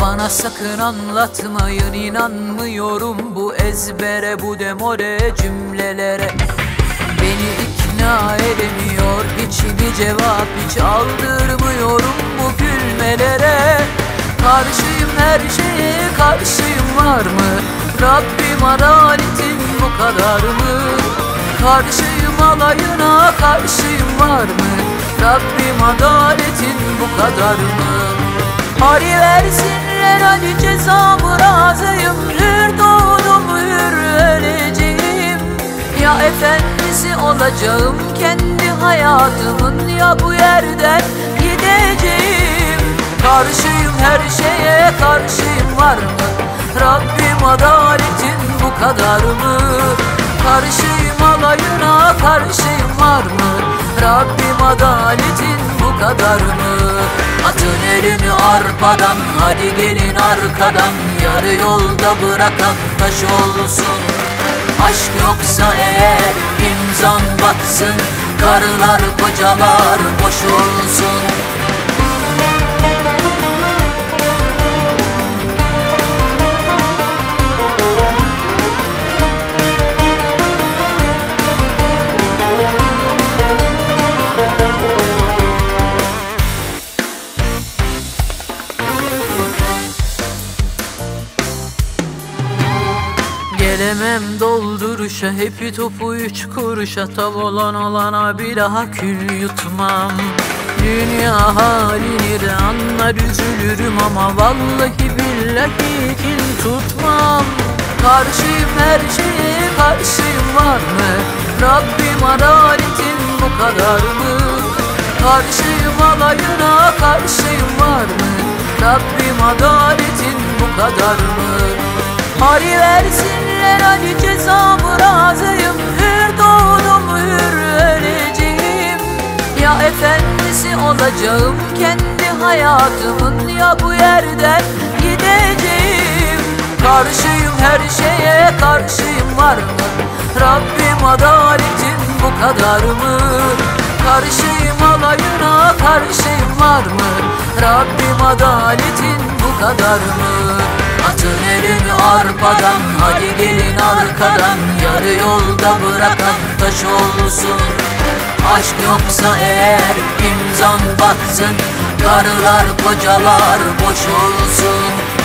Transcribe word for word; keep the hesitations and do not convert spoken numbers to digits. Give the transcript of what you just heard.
Bana sakın anlatmayın, inanmıyorum bu ezbere, bu demore cümlelere. Beni ikna edemiyor hiçbir cevap, hiç aldırmıyorum bu gülmelere. Karşıyım her şeye, karşıyım var mı? Rabbim adaletin bu kadar mı? Karşıyım alayına, karşıyım var mı? Rabbim adaletin bu kadar mı? Hadi versinler hadi cezamı, razıyım. Hür doğdum hür öleceğim. Ya efendisi olacağım kendi hayatımın, ya bu yerden gideceğim. Karşıyım her şeye, karşıyım var mı? Rabbim adaletin bu kadar mı? Karşıyım alayına, karşıyım var mı? Rabbim adaletin bu kadar mı? Atın elini arpadan, hadi gelin arkadan. Yarı yolda bırakan taş olsun. Aşk yoksa eğer imzan batsın. Karılar kocalar boş olsun. Gelemem dolduruşa, hepi topu üç kuruşa. Tav olan olana bir daha kül yutmam. Dünya halini de anlar üzülürüm ama vallahi billahi kin tutmam. Karşıyım her şeye, karşıyım var mı? Rabbim adaletin bu kadar mı? Karşıyım alayına, karşıyım var mı? Rabbim adaletin bu kadar mı? Hadi versinler hadi cezamı, razıyım. Hür doğdum hür öleceğim. Ya efendisi olacağım kendi hayatımın, ya bu yerden gideceğim. Karşıyım her şeye, karşıyım var mı? Rabbim adaletin bu kadar mı? Karşıyım alayına, karşıyım var mı? Rabbim adaletin bu kadar mı? Atın elini arpadan, hadi gelin arkadan. Yarı yolda bırakan taş olsun. Aşk yoksa eğer imzan batsın. Karılar kocalar boş olsun.